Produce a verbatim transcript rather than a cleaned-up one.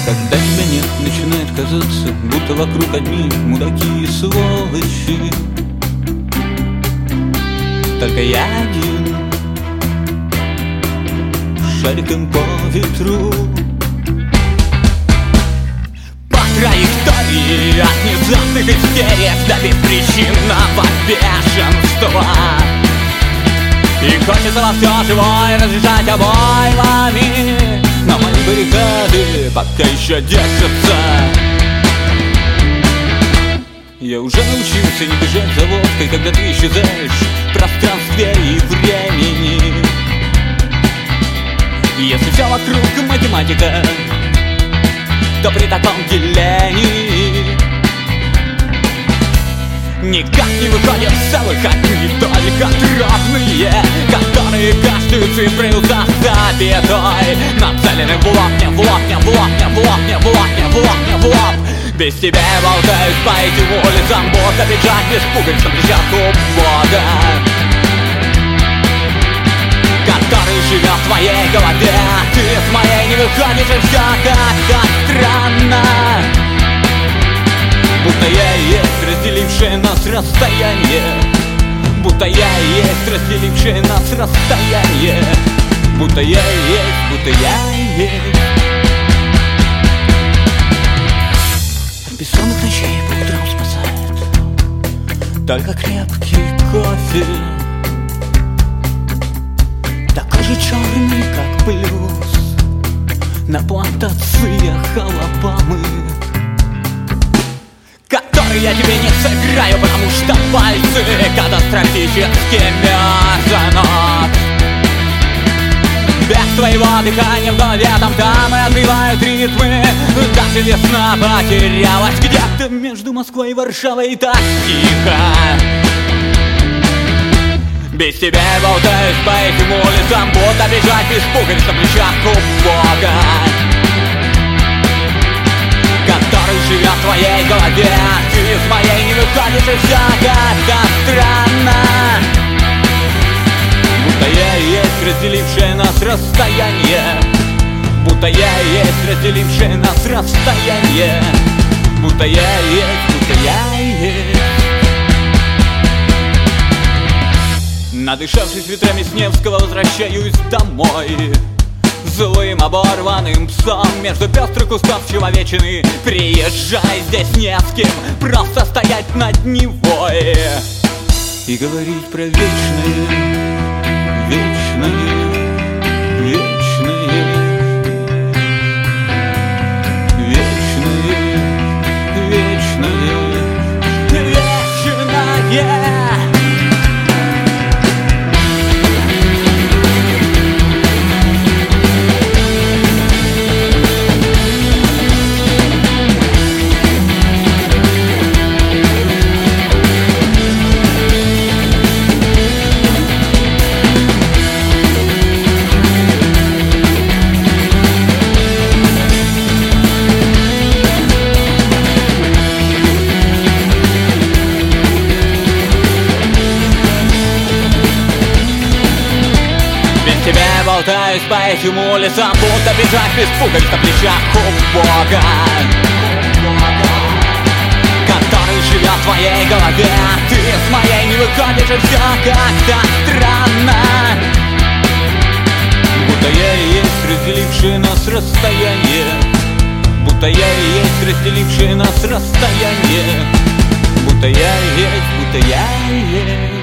Когда тебя нет, начинает казаться, будто вокруг одни мудаки и сволочи. Только я один, шариком по ветру, по траектории от внезапных истериев до беспричинного бешенства. И хочется во все живое разрешать обоймами, но мои баррикады пока еще держатся. Я уже научился не бежать за водкой, когда ты исчезаешь в пространстве и времени. Если все вокруг математика, то при таком делении никак не выходят целых одни только дробные, которые каждую цифру за запятой нацелены в лоб, не в лоб, не в лоб, не в лоб, не в лоб, не в лоб, не в лоб. Без тебя я болтаюсь по этим улицам, будто бежать без пуговиц на плечах у Бога, который живет в твоей голове. Ты с моей не выходишь, и все как-то странно, будто я и есть разделившее нас расстояние, будто я и есть разделившее нас расстояние, будто я и есть, будто я и есть. Бессонных ночей по утрам спасает только крепкий кофе, такой же черный, как блюз на плантациях Алабамы, который я тебе не сыграю, потому что пальцы катастрофически мерзнут. Без твоего дыхания в голове там-там и отбивают ритмы. Даже весна потерялась где-то между Москвой и Варшавой, и так тихо. Без тебя я болтаюсь по этим улицам, будто бежать без пуговиц на плечах у Бога, который живет в твоей голове. Ты с моей не выходишь, и все как-то странно, будто я и есть разделившее нас расстояние, будто я и есть разделившее нас расстояние, будто я и есть, будто я и есть. Надышавшись ветрами с Невского, возвращаюсь домой злым оборванным псом между пестрых кустов человечины. Приезжай, здесь не с кем просто стоять над Невой и говорить про вечное, вечное, вечное, вечное, вечное, вечное. Болтаюсь по этим улицам, будто бежать без пуговиц на плечах у Бога, который живет в твоей голове. Ты с моей не выходишь, и все как-то странно, будто я и есть разделившее нас расстояние, будто я и есть разделившее нас расстояние, будто я и есть, будто я и есть.